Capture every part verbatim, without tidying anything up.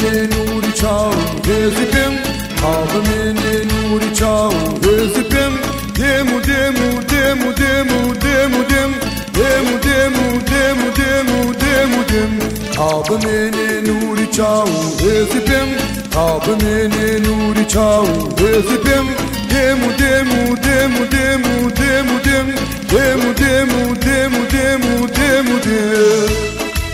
نوری چاو هزی بیم آب من نوری چاو هزی بیم دمو دمو دمو دمو دمو دم دمو دمو دمو دمو دمو دم آب من نوری چاو هزی بیم آب من نوری چاو هزی بیم دمو دمو دمو دمو دمو دم دمو دمو دمو دمو دمو دم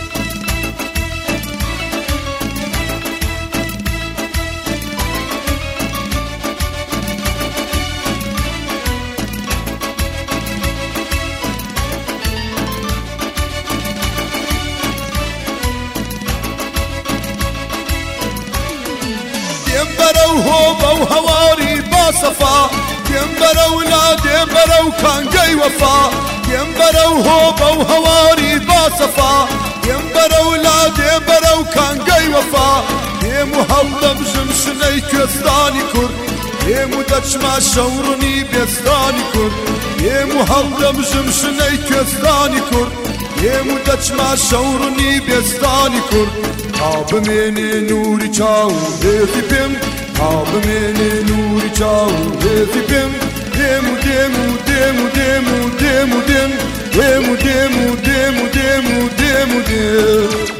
برو هو بو هواري باصفا دم برو لا دم برو كان جاي وفا دم برو هو بو هواري باصفا دم برو لا دم برو كان جاي وفا دم هضم جمشني كستاني كر دم دچ ما شورني بستاني كر دم هضم جمشني كستاني كر دم دچ ما شورني بستاني كر آب من نوری چاو هزی بیم آب من نوری چاو هزی بیم دمو دمو دمو دمو دمو دم دمو دمو دمو دمو دمو دم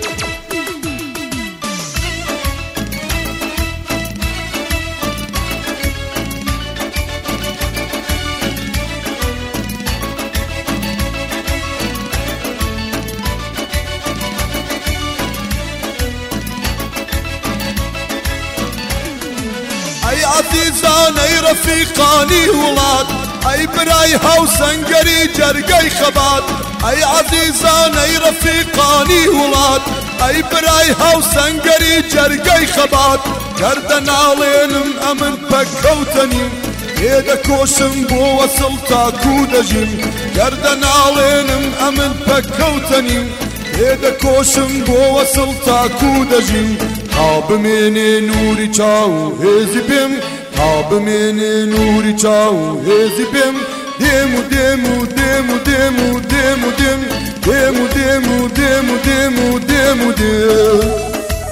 اي عزيزان اي رفيقاني ولاد اي براي هاوسنگري جرگي خبات اي عزيزان اي رفيقاني ولاد اي براي هاوسنگري جرگي خبات گردن علينم امن پکوتني يدا كوشم بو وصلتا كودجم گردن علينم امن پکوتني يدا كوشم بو وصلتا كودجم آب من نوری چاو هزی بیم آب من نوری چاو هزی بیم دمو دمو دمو دمو دمو دم دمو دمو دمو دمو دمو دم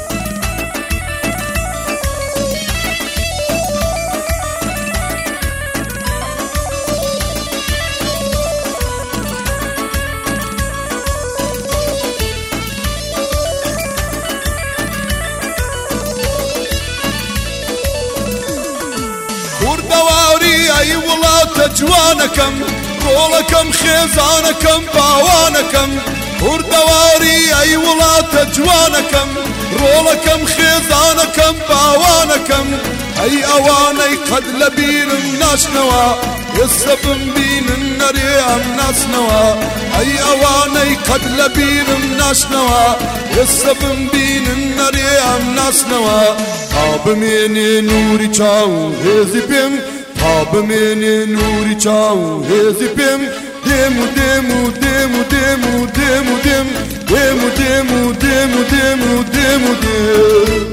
دواري اي وڵاتە جوانەکەم ڕۆڵەکەم خێزانەکەم باوانەکەم کوردەواری ئەی وڵاتە جوانەکەم ڕۆڵەکەم خێزانەکەم باوانەکەم ئەی ئەوانەی قەد لە بیرم ناشنەوە ئێستا بمبینن نەرێ ئەم ناسنەوە ئەی ئەوانەی قەد لە بیرم ناشنەوە ئێستا بمبینن نەرێ ئەم ناسنەوە تا بمێنێ نوری چاو هێزی پێم تا بمێنێ نوری چاو هێزی پێم دێمو دێمو دێمو دێمو دێمو دێم دێمو دێمو دێمو دێمو دێمو دێم